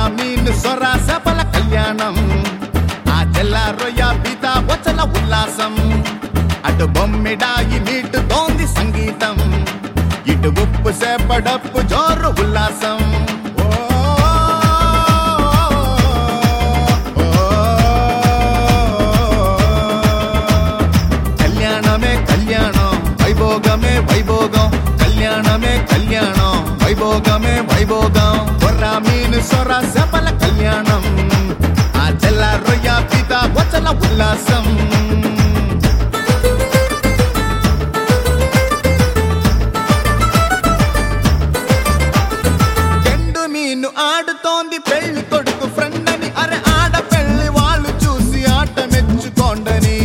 మీను సొర చేపల కళ్యాణం ఆ తెల్ల రొయ్య పీత బొచ్చల ఉల్లాసం అటు బొమ్మిడాయి మీటుతోంది సంగీతం ఇటు ఉప్పు చేపడప్పు జోరు ఉల్లాసం కళ్యాణమే కళ్యాణం వైభోగమే వైభోగం కళ్యాణమే కళ్యాణం వైభోగమే వైభోగం కొర్ర మీను సొర చేపల కళ్యాణం ఆ తెల్ల రొయ్య పీత బొచ్చల ఉల్లాసం ఆడుతోంది పెళ్లి కొడుకు ఫ్రెండ్ అని అరే ఆడ పెళ్లి వాళ్ళు చూసి ఆట మెచ్చుకోండని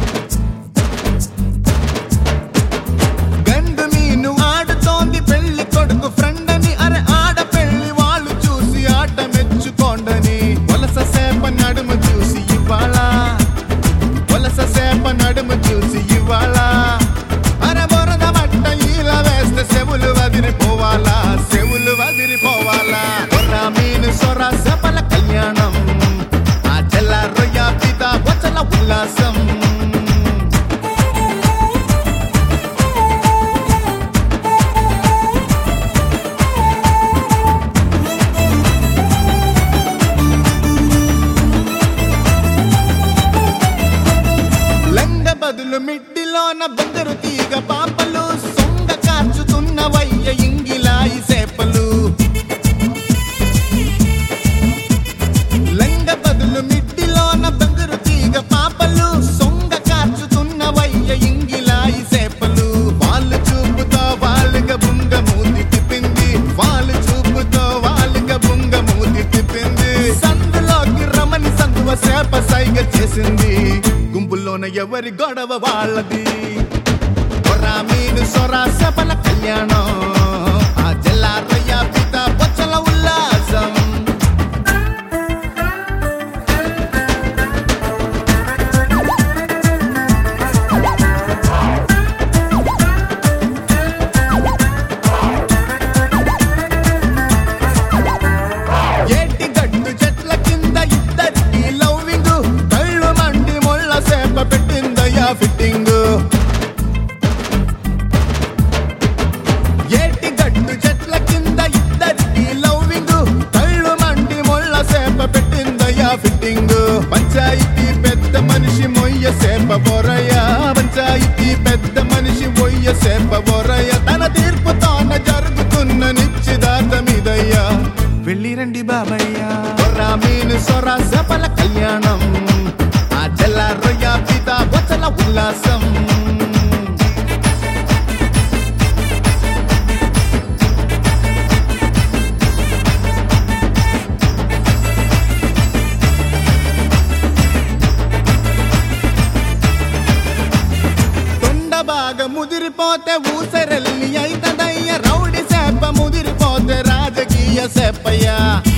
గండు మీను ఆడుతోంది పెళ్లి కొడుకు ఫ్రెండ్ అని అరే ఆడ పెళ్లి వాళ్ళు చూసి ఆట మెచ్చుకోండని వలస సేప నడుము చూసి ఇవాళ వలస సేప నడుము చూసి ఇవాళ అరే బొరద మట్ట ఇలా వేస్తే చెవులు వదిలిపోవాలా చెవులు వదిలిపోవాలా మీను సొర చేపల కళ్యాణం ఆ తెల్ల రొయ్య పీత బొచ్చల ఉల్లాసం లంగ బదులు మిడ్డిలోన బందరు తీగ పాపలు సొంగ కార్చుతున్న వయ్య ఇంగిలాయి సేపలు మిడ్డిలోన బంగారు తీగ పాపలు సొంగ కార్చుతున్న వయ్య ఇంగిలాయి సేపలు వాళ్ళు చూపుతో వాళ్ళుగా బుంగ మూతి తిప్పింది వాళ్ళు చూపుతో వాళ్ళుగా బుంగ మూతి తిప్పింది సందులోకి రమని సందువ సేప సైగ చేసింది గుంపుల్లోన ఎవరి గొడవ వాళ్ళది కొర్ర మీను సొర చేపల కళ్యాణం ఆ తెల్ల రొయ్య పీత బొచ్చల ఉల్లాసం ఫిట్టింగ్ ఏటి గట్టు చెట్ల కింద ఇద్దరికి లవ్వింగ్ కళ్ళు మండి మొళ్ళ సేప పెట్టిందయ్యా ఫిట్టింగ్ పంచాయితీ పెద్ద మనిషి మొయ్య సేప బొరయ్య పంచాయితీ పెద్ద మనిషి మొయ్య సేప బొరయ్య తన తీర్పుతోన జరుగుతున్న నిశ్చితార్థమిదయ్యా వెళ్ళిరండి బాబయ్య కొర్ర మీను సొర చేపల కళ్యాణం ఆ తెల్ల రొయ్య పీత బొచ్చల ఉల్లాసం తొండ బాగా ముదిరిపోతే ఊసరెల్లి అయితదయ్య రౌడి సేప ముదిరిపోతే రాజకీయ సేపయ్యా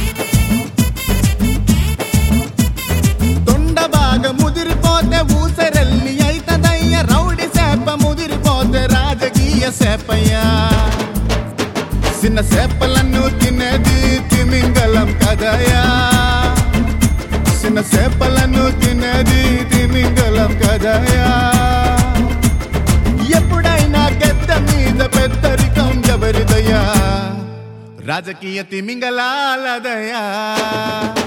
ముదిరిపోతే ఊసరెల్లి అయితదయ్య రౌడి సేప ముదిరిపోతే రాజకీయ సేపయ్యా చిన్న సేపలను తినేది తిమింగలం కదయా చిన్న సేపలను తినేది తిమింగలం కదయా ఎప్పుడైనా గద్ద మీద పెద్దరికం ఎవరిదయ్యా రాజకీయ తిమింగలాలదయా